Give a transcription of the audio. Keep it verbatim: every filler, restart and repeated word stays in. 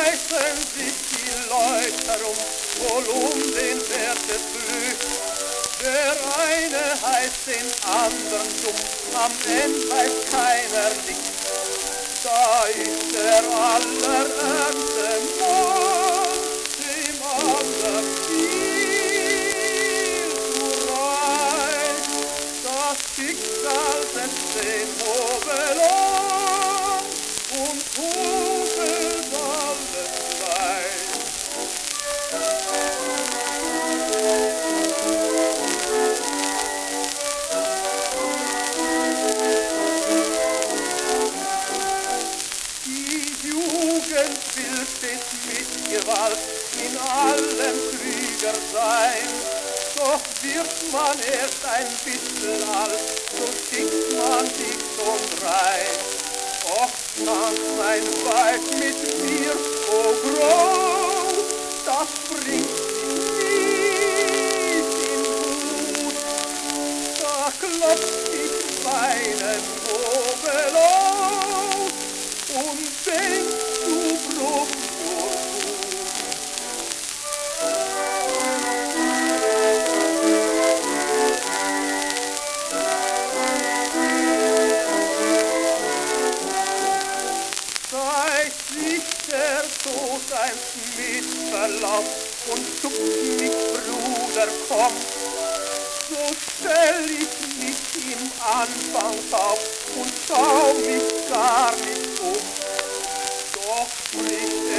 schmeißen sich die Leute herum, wohl um den Wert des Glücks. Der eine heißt den anderen dumm, am Ende weiß keiner nichts. Da ist der allerärmste Mann, dem anderen viel zu reich. Das Schicksal setzt den Hobel an und hobelt alles gleich. Will stets mit Gewalt in allem Krieger sein. Doch wird man erst ein bisschen alt, so schickt man sich schon rein. Oft tanzt mein Weib mit mir so groß, das bringt mich nicht in Mut. Da klopft ich meinen Hobel auf und denk, du Bruch, seit sich der Tod einst mit Verlauf und zuckt mich, Bruder, komm, so stell ich mich im Anfangsauf und schau mich gar nicht um. Doch spricht